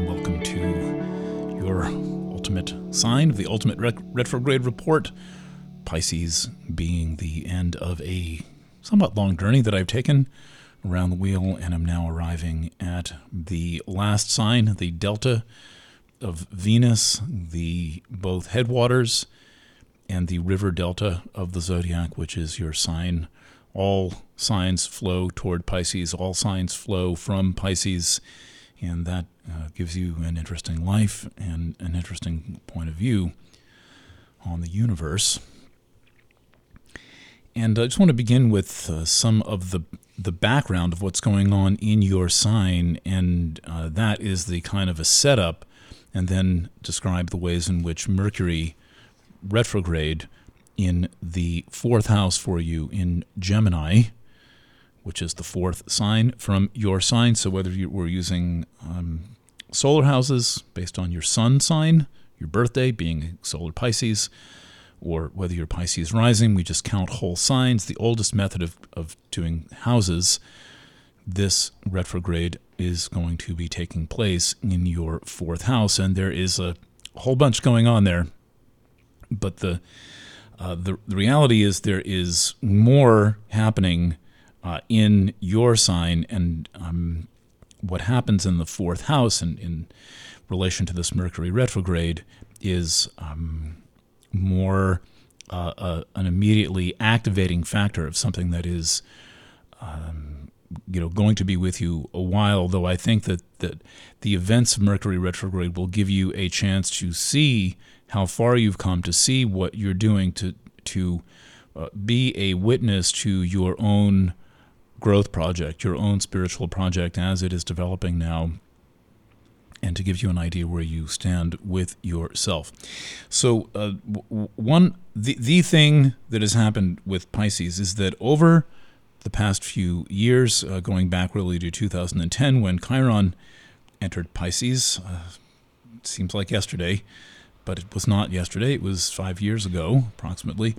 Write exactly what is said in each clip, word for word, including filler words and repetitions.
and welcome to your ultimate sign of the Ultimate Ret- Retrograde Report, Pisces being the end of a somewhat long journey that I've taken around the wheel, and I'm now arriving at the last sign, the Delta of Venus, the both headwaters and the river delta of the zodiac, which is your sign. All signs flow toward Pisces. All signs flow from Pisces, and that uh, gives you an interesting life and an interesting point of view on the universe. And I just want to begin with uh, some of the the background of what's going on in your sign, and uh, that is the kind of a setup, and then describe the ways in which Mercury retrograde in the fourth house for you in Gemini, which is the fourth sign from your sign. So whether you were using um, solar houses based on your sun sign, your birthday being solar Pisces, or whether you're Pisces rising, we just count whole signs. The oldest method of, of doing houses, this retrograde is going to be taking place in your fourth house, and there is a whole bunch going on there. But the uh, the, the reality is there is more happening uh, in your sign, and um, what happens in the fourth house in, in relation to this Mercury retrograde is um, more uh, uh, an immediately activating factor of something that is um, you know going to be with you a while. Though I think that, that the events of Mercury retrograde will give you a chance to see how far you've come, to see what you're doing, to to uh, be a witness to your own growth project, your own spiritual project as it is developing now, and to give you an idea where you stand with yourself. So uh, w- one the, the thing that has happened with Pisces is that over the past few years, uh, going back really to two thousand ten when Chiron entered Pisces, uh, it seems like yesterday, but it was not yesterday. It was five years ago, approximately.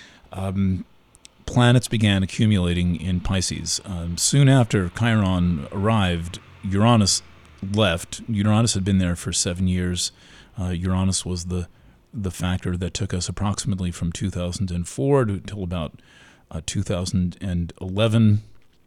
Um, planets began accumulating in Pisces. Um, soon after Chiron arrived, Uranus left. Uranus had been there for seven years. Uh, Uranus was the the factor that took us approximately from two thousand four to until about uh, two thousand eleven.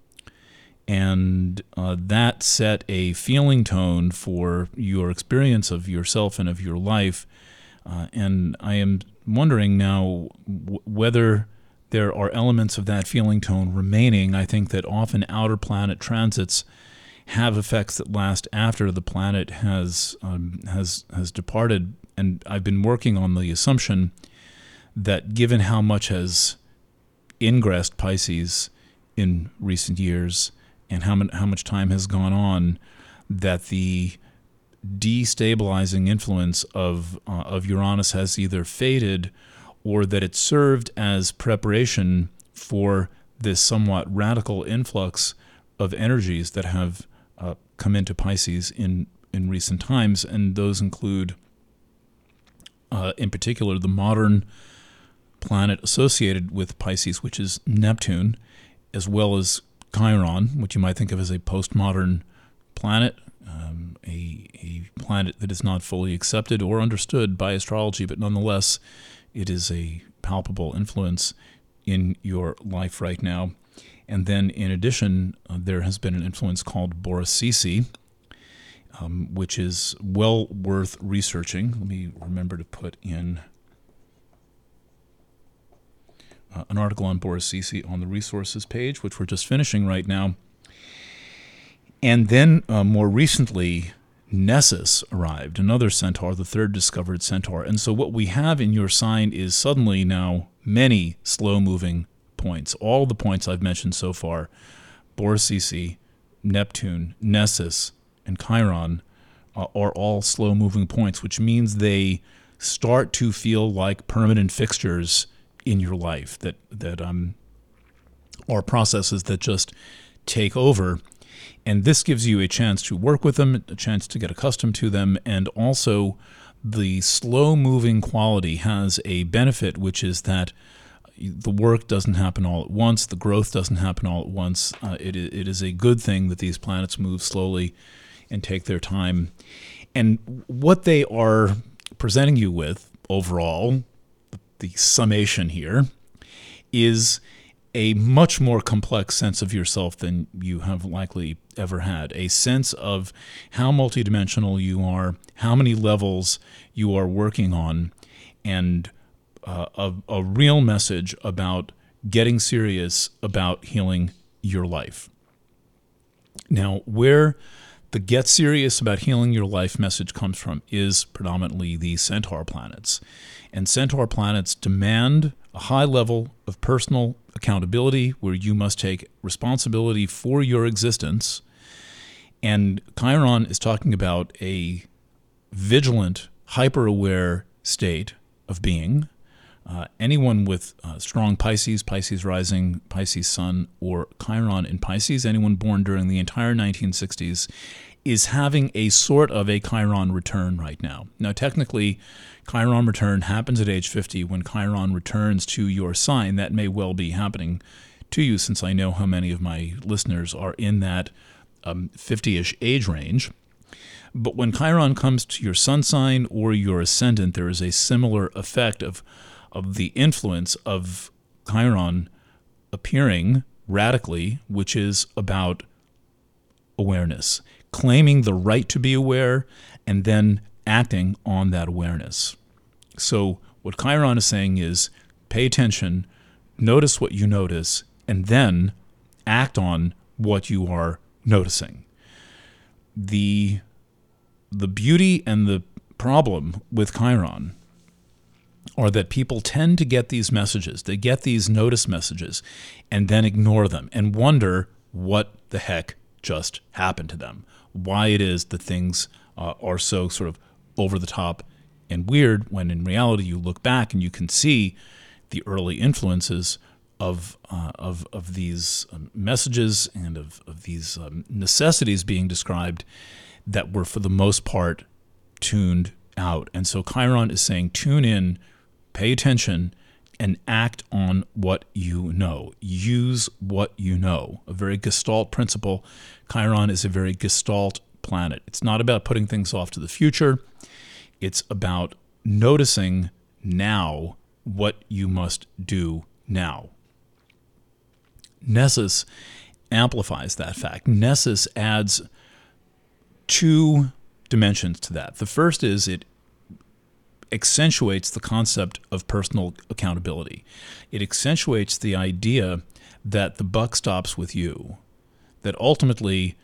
And uh, that set a feeling tone for your experience of yourself and of your life. Uh, and I am wondering now w- whether there are elements of that feeling tone remaining. I think that often outer planet transits have effects that last after the planet has um, has has departed. And I've been working on the assumption that given how much has ingressed Pisces in recent years and how, m- how much time has gone on, that the destabilizing influence of uh, of Uranus has either faded, or that it served as preparation for this somewhat radical influx of energies that have uh, come into Pisces in, in recent times. And those include, uh, in particular, the modern planet associated with Pisces, which is Neptune, as well as Chiron, which you might think of as a postmodern planet, um, a, a planet that is not fully accepted or understood by astrology, but nonetheless, it is a palpable influence in your life right now. And then, in addition, uh, there has been an influence called Boris-Cece, um, which is well worth researching. Let me remember to put in uh, an article on Boris-Cece on the resources page, which we're just finishing right now. And then, uh, more recently, Nessus arrived, another centaur, the third discovered centaur. And so what we have in your sign is suddenly now many slow-moving points. All the points I've mentioned so far, Boris-Cece, Neptune, Nessus, and Chiron, uh, are all slow-moving points, which means they start to feel like permanent fixtures in your life, that, that um, are processes that just take over. And this gives you a chance to work with them, a chance to get accustomed to them, and also the slow-moving quality has a benefit, which is that the work doesn't happen all at once, the growth doesn't happen all at once. Uh, it, it is a good thing that these planets move slowly and take their time. And what they are presenting you with overall, the summation here, is a much more complex sense of yourself than you have likely ever had. A sense of how multidimensional you are, how many levels you are working on, and uh, a, a real message about getting serious about healing your life. Now, where the get serious about healing your life message comes from is predominantly the Centaur planets. And Centaur planets demand a high level of personal accountability where you must take responsibility for your existence. And Chiron is talking about a vigilant, hyper-aware state of being. Uh, anyone with uh, strong Pisces, Pisces rising, Pisces sun, or Chiron in Pisces, anyone born during the entire nineteen sixties, is having a sort of a Chiron return right now. Now, technically, Chiron return happens at age fifty. When Chiron returns to your sign, that may well be happening to you, since I know how many of my listeners are in that um, fifty-ish age range. But when Chiron comes to your sun sign or your ascendant, there is a similar effect of of the influence of Chiron appearing radically, which is about awareness, claiming the right to be aware, and then acting on that awareness. So what Chiron is saying is pay attention, notice what you notice, and then act on what you are noticing. The, the beauty and the problem with Chiron are that people tend to get these messages, they get these notice messages, and then ignore them and wonder what the heck just happened to them, why it is that things uh, are so sort of over the top and weird, when in reality you look back and you can see the early influences of uh, of of these um, messages and of, of these um, necessities being described that were for the most part tuned out. And so Chiron is saying tune in, pay attention, and act on what you know. Use what you know. A very Gestalt principle. Chiron is a very Gestalt planet. It's not about putting things off to the future. It's about noticing now what you must do now. Nessus amplifies that fact. Nessus adds two dimensions to that. The first is it accentuates the concept of personal accountability. It accentuates the idea that the buck stops with you, that ultimately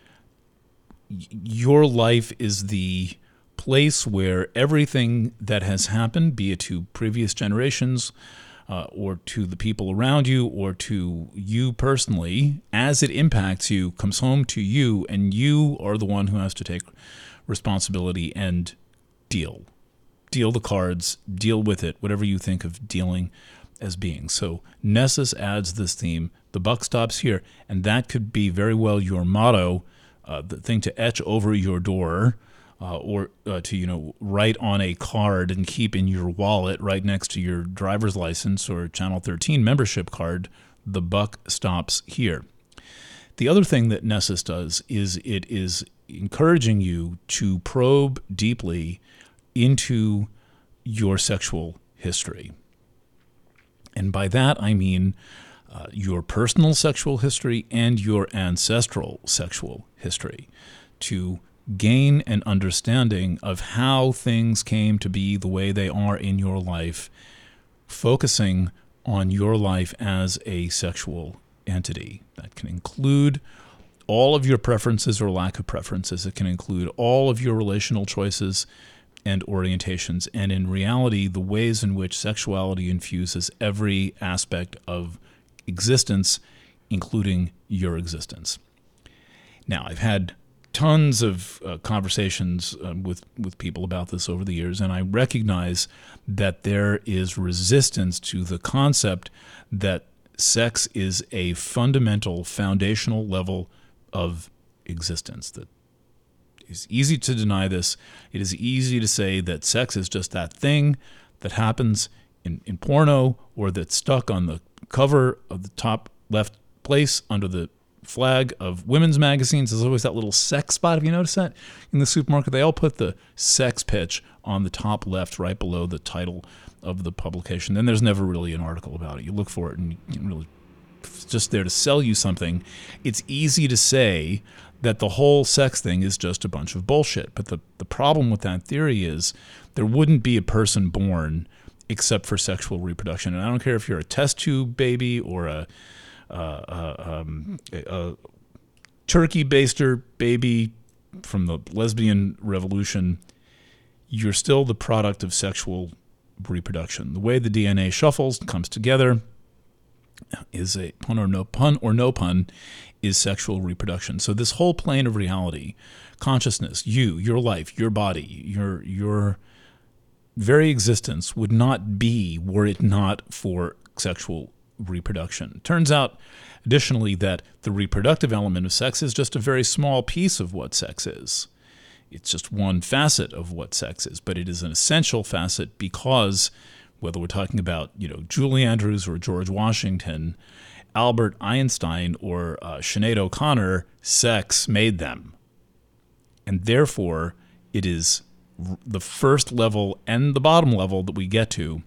your life is the place where everything that has happened, be it to previous generations uh, or to the people around you or to you personally, as it impacts you, comes home to you, and you are the one who has to take responsibility and deal. Deal the cards, deal with it, whatever you think of dealing as being. So Nessus adds this theme, the buck stops here, and that could be very well your motto, uh, the thing to etch over your door, uh, or uh, to, you know, write on a card and keep in your wallet right next to your driver's license or Channel thirteen membership card, the buck stops here. The other thing that Nessus does is it is encouraging you to probe deeply into your sexual history. And by that I mean uh, your personal sexual history and your ancestral sexual history, to gain an understanding of how things came to be the way they are in your life, focusing on your life as a sexual entity. That can include all of your preferences or lack of preferences. It can include all of your relational choices and orientations, and in reality, the ways in which sexuality infuses every aspect of existence, including your existence. Now, I've had tons of uh, conversations uh, with, with people about this over the years, and I recognize that there is resistance to the concept that sex is a fundamental, foundational level of existence, that it's easy to deny this. It is easy to say that sex is just that thing that happens in, in porno, or that's stuck on the cover of the top left place under the flag of women's magazines, there's always that little sex spot. Have you noticed that? In the supermarket, they all put the sex pitch on the top left, right below the title of the publication. Then there's never really an article about it. You look for it and you can really, it's just there to sell you something. It's easy to say that the whole sex thing is just a bunch of bullshit. But the, the problem with that theory is there wouldn't be a person born except for sexual reproduction. And I don't care if you're a test tube baby or a, uh, uh, um, a, a turkey baster baby from the lesbian revolution, you're still the product of sexual reproduction. The way the D N A shuffles, comes together, is a pun or no pun or no pun, is sexual reproduction. So this whole plane of reality, consciousness, you, your life, your body, your your very existence would not be were it not for sexual reproduction. Turns out, additionally, that the reproductive element of sex is just a very small piece of what sex is. It's just one facet of what sex is, but it is an essential facet because whether we're talking about, you know, Julie Andrews or George Washington, Albert Einstein or uh, Sinead O'Connor, sex made them. And therefore, it is r- the first level and the bottom level that we get to.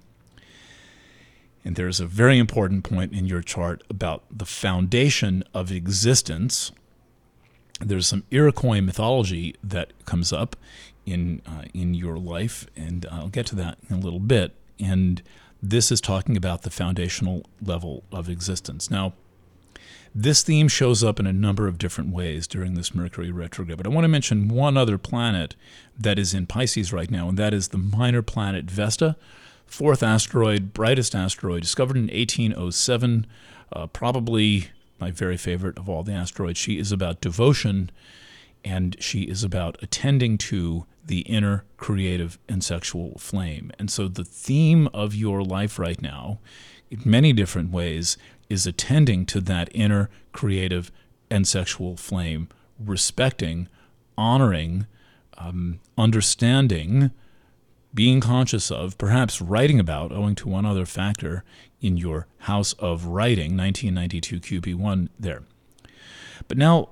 And there's a very important point in your chart about the foundation of existence. There's some Iroquois mythology that comes up in uh, in your life, and I'll get to that in a little bit. And this is talking about the foundational level of existence. Now, this theme shows up in a number of different ways during this Mercury retrograde, but I want to mention one other planet that is in Pisces right now, and that is the minor planet Vesta, fourth asteroid, brightest asteroid, discovered in eighteen oh seven, uh, probably my very favorite of all the asteroids. She is about devotion, and she is about attending to the inner creative and sexual flame. And so the theme of your life right now, in many different ways, is attending to that inner creative and sexual flame, respecting, honoring, um, understanding, being conscious of, perhaps writing about, owing to one other factor in your house of writing, nineteen ninety-two Q P one there. But now,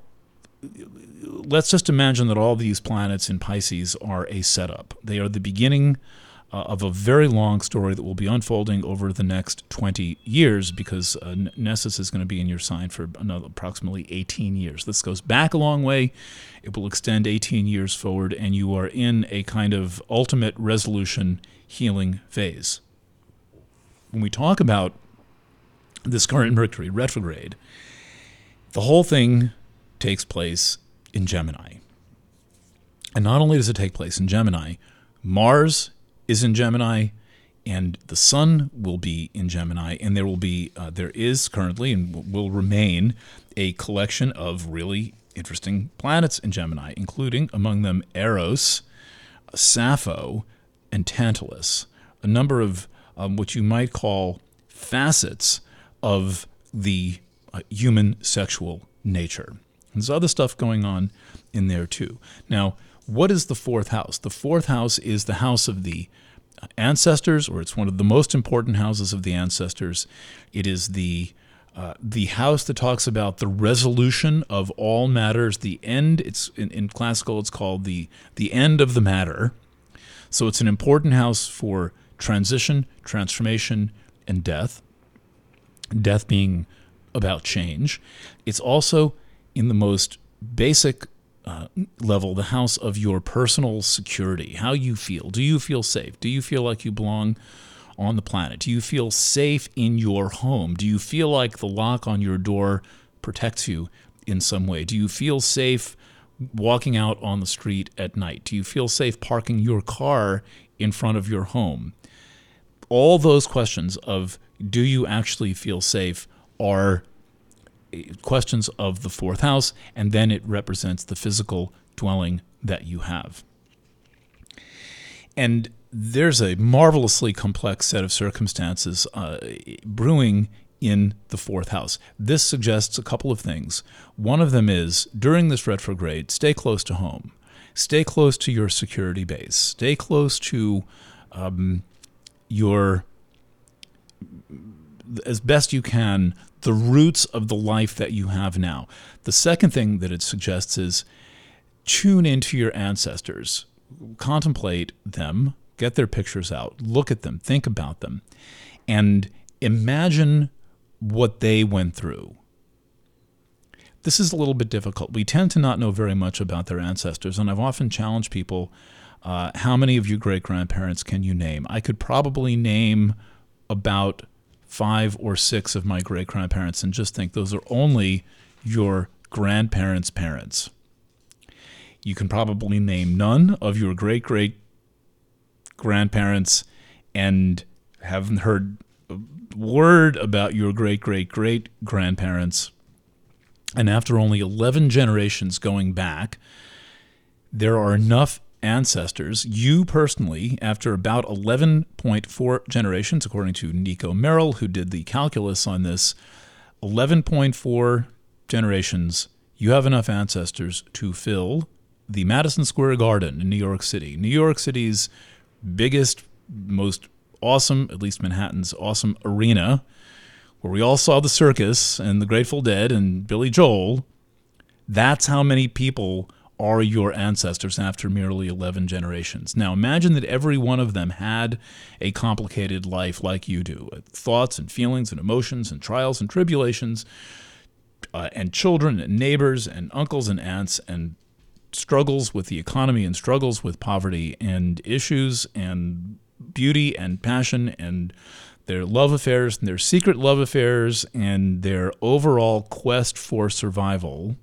let's just imagine that all these planets in Pisces are a setup. They are the beginning uh, of a very long story that will be unfolding over the next twenty years, because uh, Nessus is going to be in your sign for another approximately eighteen years. This goes back a long way. It will extend eighteen years forward, and you are in a kind of ultimate resolution healing phase. When we talk about this current Mercury retrograde, the whole thing takes place in Gemini. And not only does it take place in Gemini, Mars is in Gemini, and the Sun will be in Gemini, and there will be, uh, there is currently and will remain a collection of really interesting planets in Gemini, including among them Eros, Sappho, and Tantalus, a number of um, what you might call facets of the uh, human sexual nature. There's other stuff going on in there too. Now, what is the fourth house? The fourth house is the house of the ancestors, or it's one of the most important houses of the ancestors. It is the uh, the house that talks about the resolution of all matters, the end. It's in, in classical, it's called the the end of the matter. So it's an important house for transition, transformation, and death. Death being about change. It's also, in the most basic uh, level, the house of your personal security, how you feel. Do you feel safe? Do you feel like you belong on the planet? Do you feel safe in your home? Do you feel like the lock on your door protects you in some way? Do you feel safe walking out on the street at night? Do you feel safe parking your car in front of your home? All those questions of do you actually feel safe are questions of the fourth house, and then it represents the physical dwelling that you have. And there's a marvelously complex set of circumstances uh, brewing in the fourth house. This suggests a couple of things. One of them is, during this retrograde, stay close to home. Stay close to your security base. Stay close to um, your, as best you can, the roots of the life that you have now. The second thing that it suggests is tune into your ancestors, contemplate them, get their pictures out, look at them, think about them, and imagine what they went through. This is a little bit difficult. We tend to not know very much about their ancestors, and I've often challenged people, uh, how many of your great-grandparents can you name? I could probably name about five or six of my great-grandparents and just think those are only your grandparents' parents. You can probably name none of your great-great-grandparents and haven't heard a word about your great-great-great-grandparents. And after only eleven generations going back, there are enough ancestors, you personally, after about eleven point four generations, according to Nico Merrill, who did the calculus on this, eleven point four generations, you have enough ancestors to fill the Madison Square Garden in New York City. New York City's biggest, most awesome, at least Manhattan's awesome arena, where we all saw the Circus and the Grateful Dead and Billy Joel. That's how many people are your ancestors after merely eleven generations. Now imagine that every one of them had a complicated life like you do, thoughts and feelings and emotions and trials and tribulations, uh, and children and neighbors and uncles and aunts and struggles with the economy and struggles with poverty and issues and beauty and passion and their love affairs and their secret love affairs and their overall quest for survival.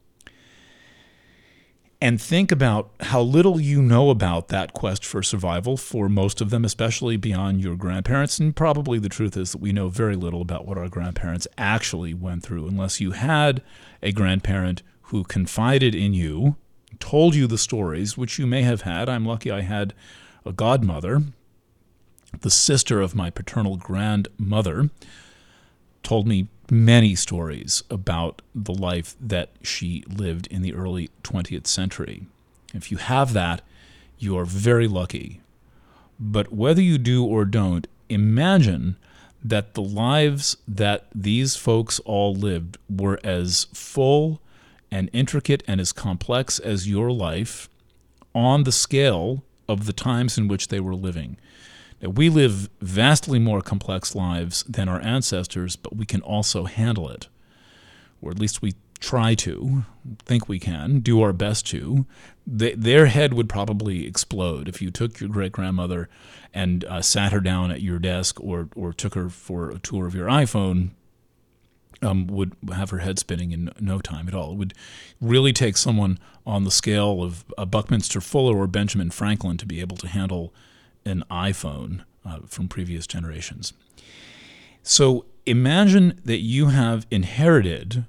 And think about how little you know about that quest for survival for most of them, especially beyond your grandparents. And probably the truth is that we know very little about what our grandparents actually went through, unless you had a grandparent who confided in you, told you the stories, which you may have had. I'm lucky I had a godmother. The sister of my paternal grandmother told me many stories about the life that she lived in the early twentieth century. If you have that, you are very lucky. But whether you do or don't, imagine that the lives that these folks all lived were as full and intricate and as complex as your life on the scale of the times in which they were living. Now, we live vastly more complex lives than our ancestors, but we can also handle it, or at least we try to, think we can, do our best to. They, their head would probably explode if you took your great-grandmother and uh, sat her down at your desk or, or took her for a tour of your iPhone. Um, would have her head spinning in no time at all. It would really take someone on the scale of uh, Buckminster Fuller or Benjamin Franklin to be able to handle an iPhone uh, from previous generations. So imagine that you have inherited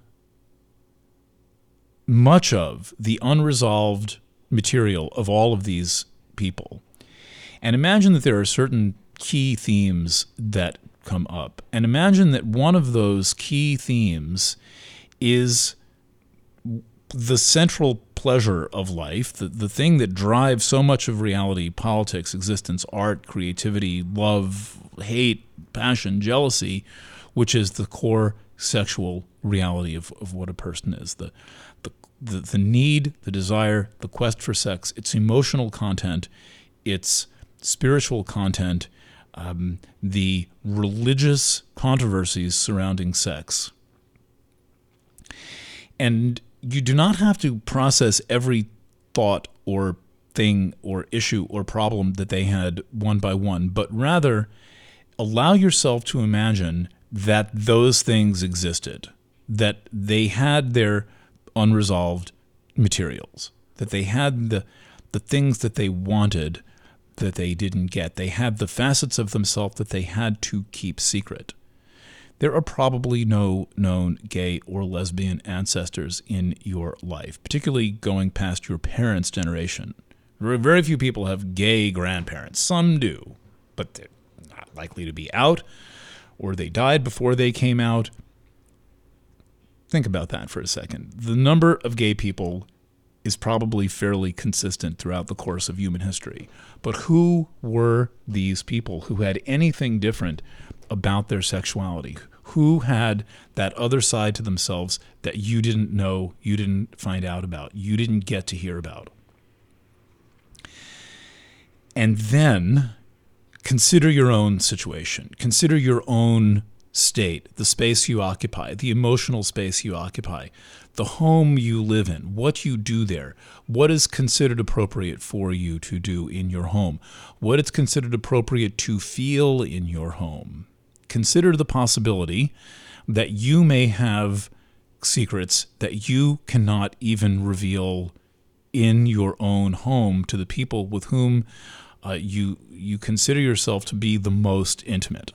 much of the unresolved material of all of these people. And imagine that there are certain key themes that come up. And imagine that one of those key themes is the central pleasure of life, the, the thing that drives so much of reality, politics, existence, art, creativity, love, hate, passion, jealousy, which is the core sexual reality of, of what a person is. The, the, the, the need, the desire, the quest for sex, its emotional content, its spiritual content, um, the religious controversies surrounding sex. And you do not have to process every thought or thing or issue or problem that they had one by one, but rather allow yourself to imagine that those things existed, that they had their unresolved materials, that they had the, the things that they wanted that they didn't get. They had the facets of themselves that they had to keep secret. There are probably no known gay or lesbian ancestors in your life, particularly going past your parents' generation. Very few people have gay grandparents. Some do, but they're not likely to be out, or they died before they came out. Think about that for a second. The number of gay people is probably fairly consistent throughout the course of human history. But who were these people who had anything different about their sexuality? Who had that other side to themselves that you didn't know, you didn't find out about, you didn't get to hear about? And then consider your own situation. Consider your own state, the space you occupy, the emotional space you occupy, the home you live in, what you do there, what is considered appropriate for you to do in your home, what is considered appropriate to feel in your home. Consider the possibility that you may have secrets that you cannot even reveal in your own home to the people with whom uh, you you consider yourself to be the most intimate.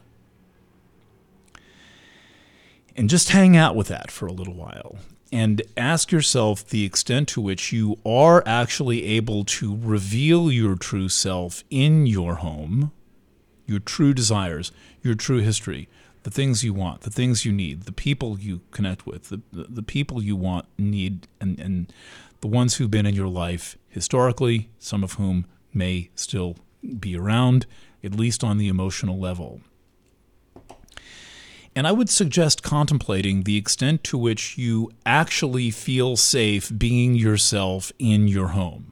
And just hang out with that for a little while and ask yourself the extent to which you are actually able to reveal your true self in your home, your true desires, your true history, the things you want, the things you need, the people you connect with, the, the, the people you want, need, and, and the ones who've been in your life historically, some of whom may still be around, at least on the emotional level. And I would suggest contemplating the extent to which you actually feel safe being yourself in your home.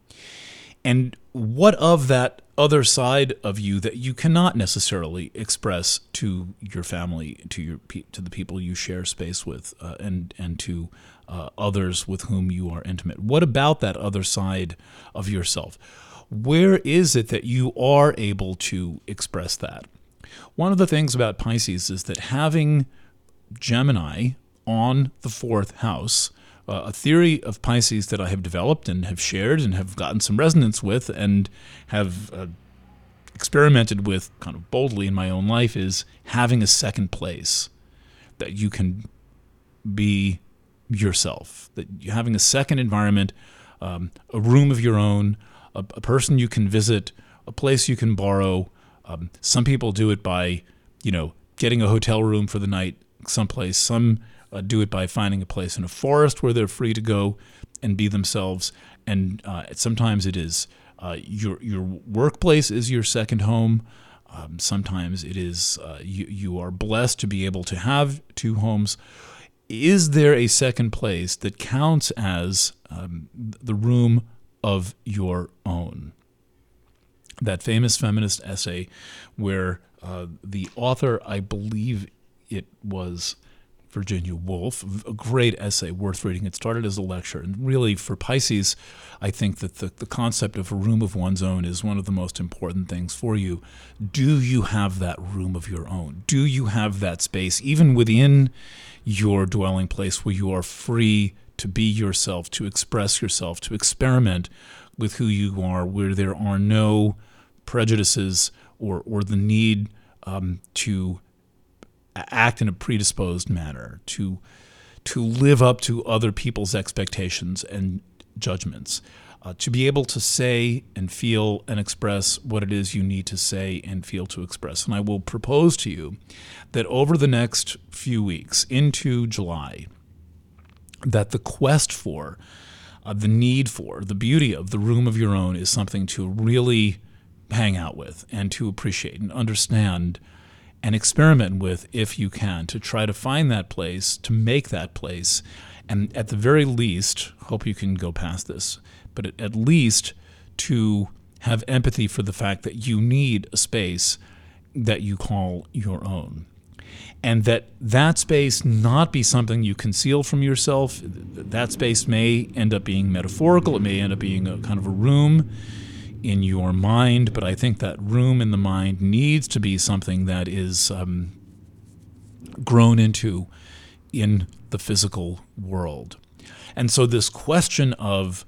And what of that other side of you that you cannot necessarily express to your family, to your to the people you share space with, uh, and and to uh, others with whom you are intimate? What about that other side of yourself? Where is it that you are able to express that? One of the things about Pisces is that having Gemini on the fourth house, uh, a theory of Pisces that I have developed and have shared and have gotten some resonance with and have uh, experimented with kind of boldly in my own life, is having a second place that you can be yourself, that you're having a second environment, um, a room of your own, a, a person you can visit, a place you can borrow. Um, some people do it by, you know, getting a hotel room for the night someplace. Some uh, do it by finding a place in a forest where they're free to go and be themselves. And uh, sometimes it is uh, your your workplace is your second home. Um, sometimes it is uh, you you are blessed to be able to have two homes. Is there a second place that counts as um, the room of your own? That famous feminist essay where uh, the author, I believe it was Virginia Woolf, a great essay worth reading. It started as a lecture. And really, for Pisces, I think that the, the concept of a room of one's own is one of the most important things for you. Do you have that room of your own? Do you have that space, even within your dwelling place, where you are free to be yourself, to express yourself, to experiment with who you are, where there are no prejudices or or the need um, to act in a predisposed manner, to to live up to other people's expectations and judgments, uh, to be able to say and feel and express what it is you need to say and feel to express. And I will propose to you that over the next few weeks into July, that the quest for, uh, the need for, the beauty of the room of your own is something to really hang out with and to appreciate and understand and experiment with if you can, to try to find that place, to make that place, and at the very least, hope you can go past this, but at, at least to have empathy for the fact that you need a space that you call your own. And that that space not be something you conceal from yourself. That space may end up being metaphorical. It may end up being a kind of a room in your mind, but I think that room in the mind needs to be something that is um, grown into in the physical world. And so this question of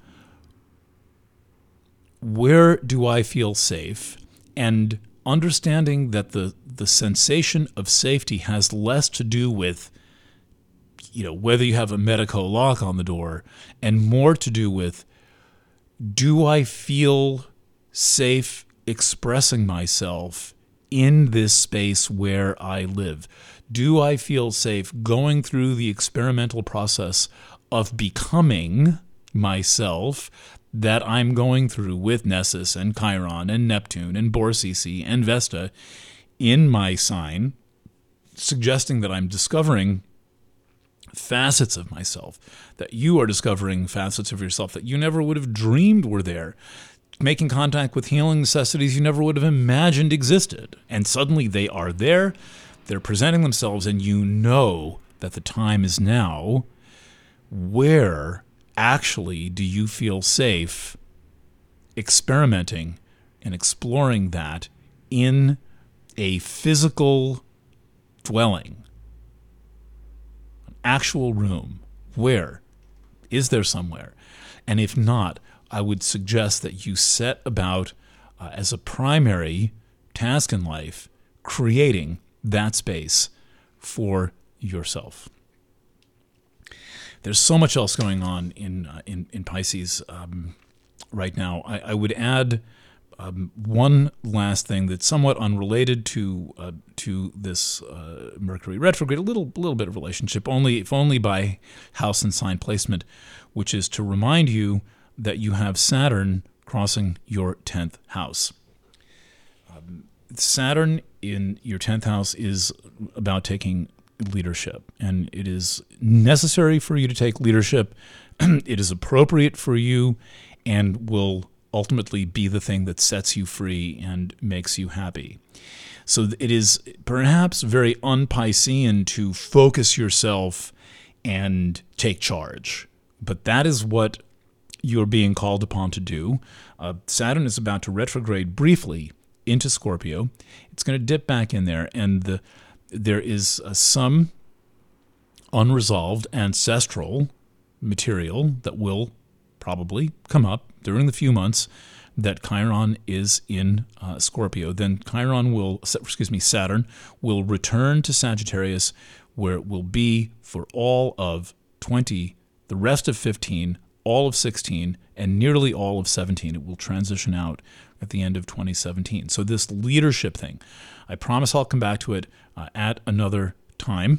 where do I feel safe, and understanding that the the sensation of safety has less to do with, you know, whether you have a Medeco lock on the door, and more to do with, do I feel safe expressing myself in this space where I live? Do I feel safe going through the experimental process of becoming myself that I'm going through with Nessus and Chiron and Neptune and Borsisi and Vesta in my sign, suggesting that I'm discovering facets of myself, that you are discovering facets of yourself that you never would have dreamed were there, making contact with healing necessities you never would have imagined existed. And suddenly they are there, they're presenting themselves, and you know that the time is now. Where actually do you feel safe experimenting and exploring that in a physical dwelling, an actual room? Where? Is there somewhere? And if not, I would suggest that you set about, uh, as a primary task in life, creating that space for yourself. There's so much else going on in uh, in, in Pisces um, right now. I, I would add um, one last thing that's somewhat unrelated to uh, to this uh, Mercury retrograde, a little little bit of relationship, only if only by house and sign placement, which is to remind you that you have Saturn crossing your tenth house. Um, Saturn in your tenth house is about taking leadership, and it is necessary for you to take leadership. It is appropriate for you and will ultimately be the thing that sets you free and makes you happy. So it is perhaps very un-Piscean to focus yourself and take charge, but that is what you're being called upon to do. Uh, Saturn is about to retrograde briefly into Scorpio. It's going to dip back in there, and the there is uh, some unresolved ancestral material that will probably come up during the few months that Chiron is in uh, Scorpio. Then Chiron will, excuse me, Saturn will return to Sagittarius, where it will be for all of twenty, the rest of fifteen, all of sixteen, and nearly all of seventeen. It will transition out at the end of twenty seventeen. So this leadership thing, I promise I'll come back to it uh, at another time.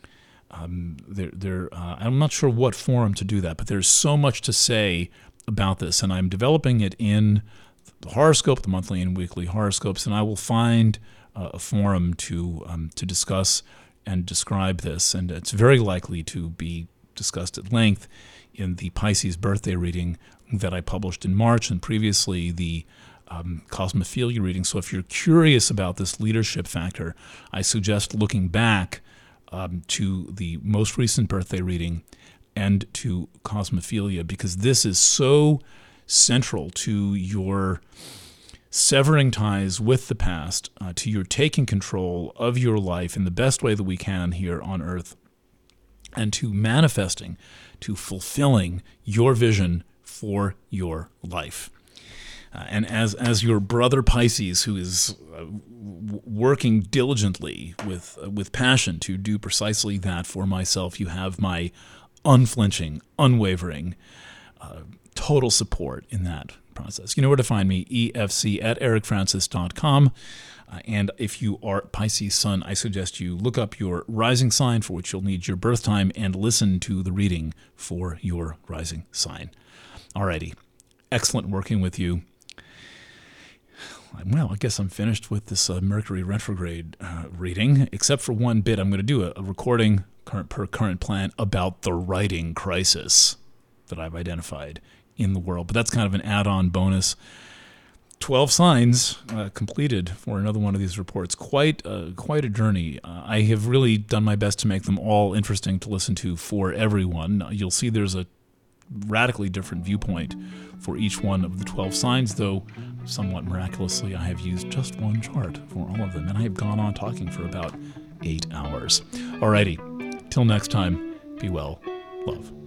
Um, there, there, uh, I'm not sure what forum to do that, but there's so much to say about this, and I'm developing it in the horoscope, the monthly and weekly horoscopes, and I will find uh, a forum to um, to discuss and describe this, and it's very likely to be discussed at length in the Pisces birthday reading that I published in March, and previously the um, Cosmophilia reading. So if you're curious about this leadership factor, I suggest looking back um, to the most recent birthday reading and to Cosmophilia, because this is so central to your severing ties with the past, uh, to your taking control of your life in the best way that we can here on Earth, and to manifesting, to fulfilling your vision for your life. Uh, and as as your brother Pisces, who is uh, w- working diligently with uh, with passion to do precisely that for myself, you have my unflinching, unwavering, uh, total support in that process. You know where to find me, E F C at eric francis dot com. Uh, and if you are Pisces Sun, I suggest you look up your rising sign, for which you'll need your birth time, and listen to the reading for your rising sign. Alrighty. Excellent working with you. Well, I guess I'm finished with this uh, Mercury retrograde uh, reading, except for one bit. I'm going to do a, a recording current, per current plan about the writing crisis that I've identified in the world. But that's kind of an add-on bonus. twelve signs uh, completed for another one of these reports. Quite, uh, quite a journey. Uh, I have really done my best to make them all interesting to listen to for everyone. You'll see there's a radically different viewpoint for each one of the twelve signs, though somewhat miraculously I have used just one chart for all of them, and I have gone on talking for about eight hours. Alrighty, till next time, be well, love.